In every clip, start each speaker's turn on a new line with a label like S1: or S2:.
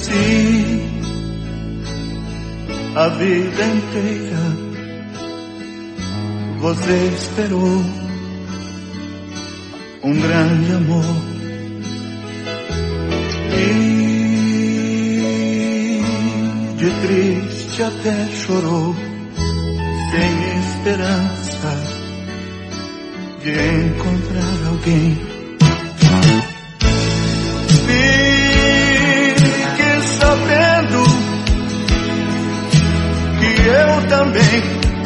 S1: Se a vida inteira você esperou um grande amor e de triste até chorou, sem esperança de encontrar alguém. Fique sabendo que eu também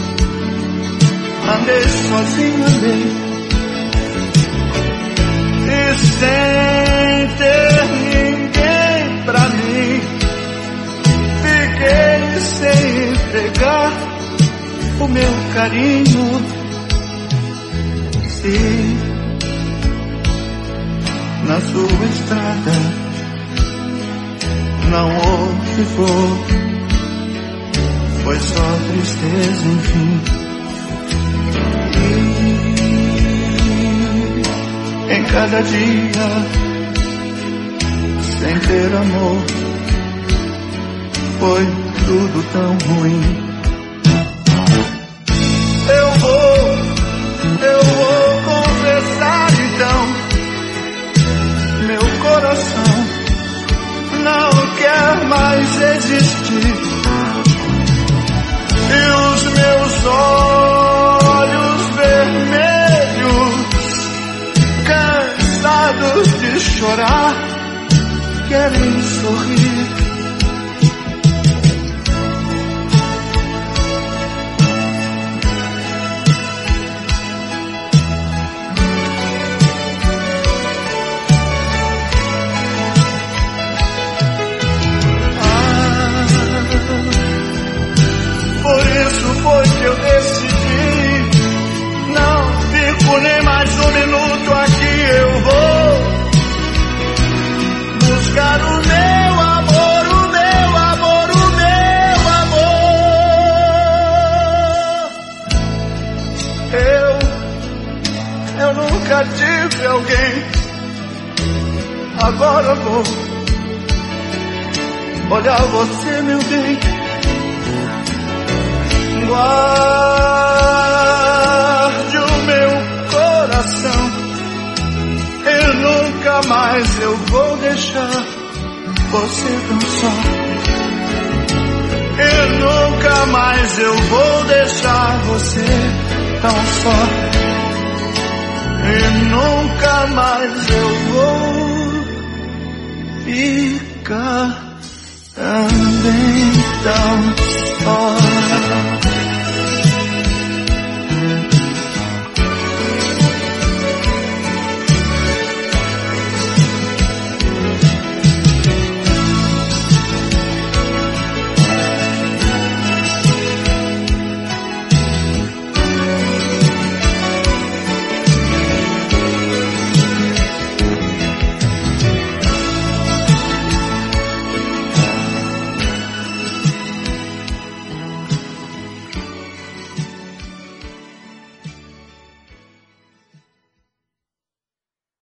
S1: andei sozinho, andei, e sem ter ninguém pra mim, fiquei sem entregar o meu carinho. Se na sua estrada não houve flor, foi só tristeza, enfim. E em cada dia, sem ter amor, foi tudo tão ruim. Eu vou confessar então, meu coração não quer mais existir, e os meus olhos vermelhos, cansados de chorar, querem sorrir. Foi que eu decidi, não fico nem mais um minuto aqui, eu vou buscar o meu amor, o meu amor, o meu amor. Eu nunca tive alguém, agora vou olhar você, meu bem. Guarde o meu coração, e nunca mais eu vou deixar você tão só, e nunca mais eu vou deixar você tão só, e nunca mais eu vou ficar também tão só.